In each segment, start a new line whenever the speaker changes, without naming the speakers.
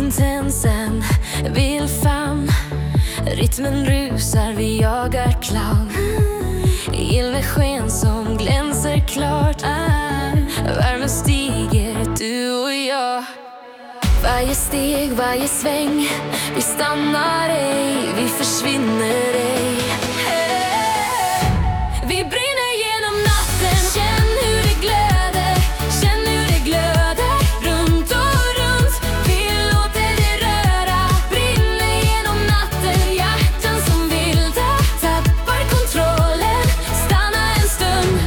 Intensen vill fram, rytmen rusar, vi jagar clown. Gillesken som glänser klart, värmen stiger, du och jag. Varje steg, varje sväng, vi stannar ej, vi försvinner ej. Vi brinner genom natten, känn hur det glöder, känn hur det glöder, runt och runt. Vi låter det röra, brinner genom natten, hjärtan som vilda, tappar kontrollen, stanna en stund.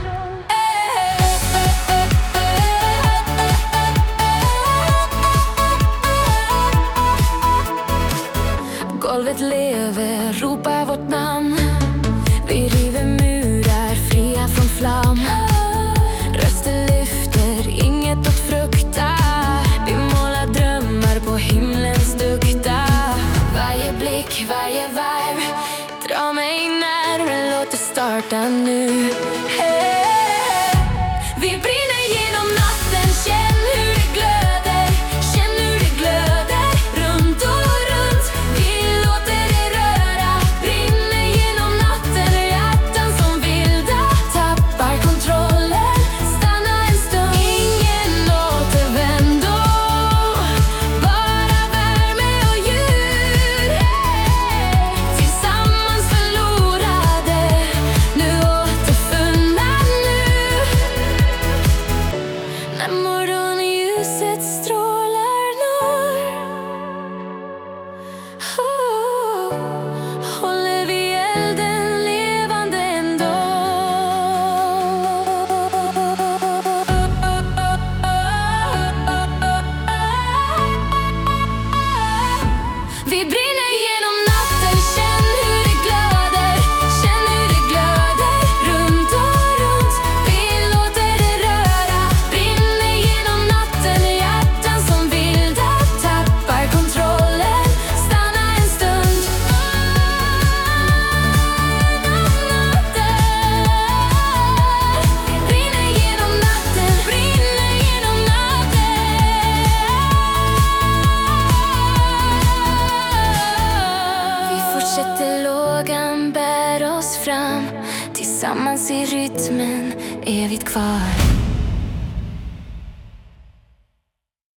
Golvet lever, ropa vårt namn. Vi river murar, fria från flam. Röster lyfter, inget att frukta. Vi målar drömmar på himlens dukta. Varje blick, varje varv, dra mig närmare, låt det starta nu. Vi brinner genom natten, känn hur det glöder, känn hur det glöder, runt och runt. Vi låter det röra, brinner genom natten, hjärtan som vilda, tappar kontrollen, stanna en stund. Ingen återvändo, bara värme och ljud. Tillsammans förlorade, nu återfunna nu. När morgonljuset strålar norr, håller vi elden levande ändå. Vi brinner genom natten, känn hur det glöder, känn hur det glöder, runt och runt. Vi låter det röra, brinner genom natten, hjärtan som vilda, tappar kontrollen, stanna en stund. Brinner genom natten, brinner genom natten. Vi fortsätter, lågan bär oss fram. Tillsammans i rytmen, evigt kvar.